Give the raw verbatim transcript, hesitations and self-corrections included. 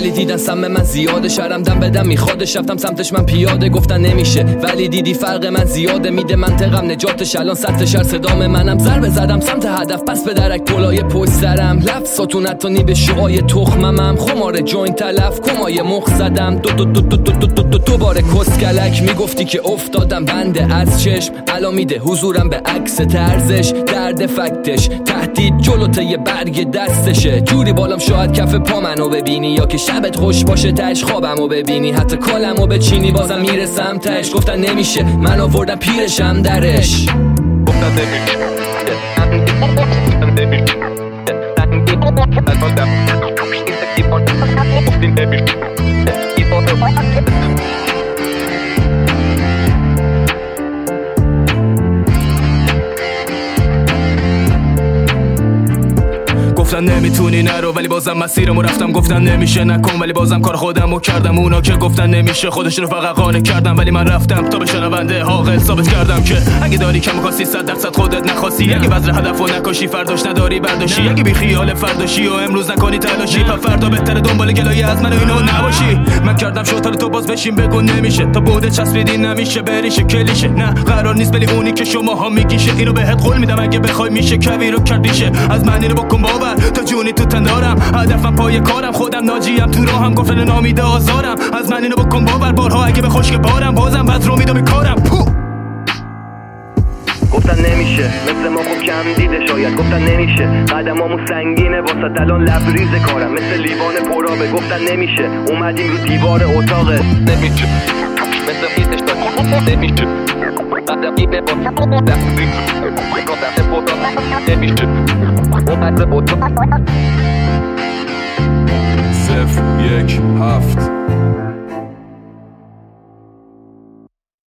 ولی دیدن سم من زیاده، شرم دم بدم میخوادش، رفتم سمتش من پیاده، گفتن نمیشه ولی دیدی فرق من زیاده، میده منطقم نجاتش، الان سطح شهر صدام منم، ضربه زدم سمت هدف پس به درک پلای پشت سرم، لفظاتون حتی به شعای تخممم، خمار جوین تلف کمای مخ زدم، دو دو دو دو دو دو دو دو دوباره کسکلک، میگفتی که افتادم بنده از چشم، الان میده حضورم به عکس طرزش، درد فکتش تهدید جلوته یه برگ دستشه، جوری بالام شاید کف پا منو ببینی، یا که شبت خوش باشه تش خوابمو ببینی، حتی کالمو بچینی بازم میرسم تش، گفتن نمیشه من آوردم پیرشم درش، گفتن نمیشه گفتن نمیتونی نرو ولی بازم مسیرمو رفتم، گفتن نمیشه نکن ولی بازم کار خودمو کردم، اونا که گفتن نمیشه خودشونو فقط قانع کردم، ولی من رفتم تا به شنونده عاقل ثابت کردم که اگه داری کم کاسی صد درصد خودت نخواستی، اگه وزر هدفو نکاشی فرداش نداری برداشی، اگه بی خیال فرداشی و امروز نکنی تلاشی، پس فردا بهتره دنبال گلایه از من و اینو نباشی، من کردم شوتال تو باز بشین بگو نمیشه، تا بوده چسبیدی نمیشه بریشه کلیشه، نه قرار نیست ولی اونی که شماها میگیشه، اینو بهت قول میدم اگه بخوای میشه کوی رو کردیشه، از من اینو بکن باور تا جونی تو تندارم، هدفم پای کارم، خودم ناجیم تو راهم، گفتن نامیده آزارم، از من اینو بکن باور بارها اگه به خشک بارم، بازم بد رو میدم کارم، گفتن نمیشه مثل ما خوب کم دیده شاید، گفتن نمیشه قدمامو سنگینه واسه الان لبریز کارم، مثل لیوان پرابه، گفتن نمیشه اومدیم رو دیوار اتاقه، نمیشه مثل خیزش داشت نمیشه قدم گیبه با نمیشه اومد به بطا صفر یک هفت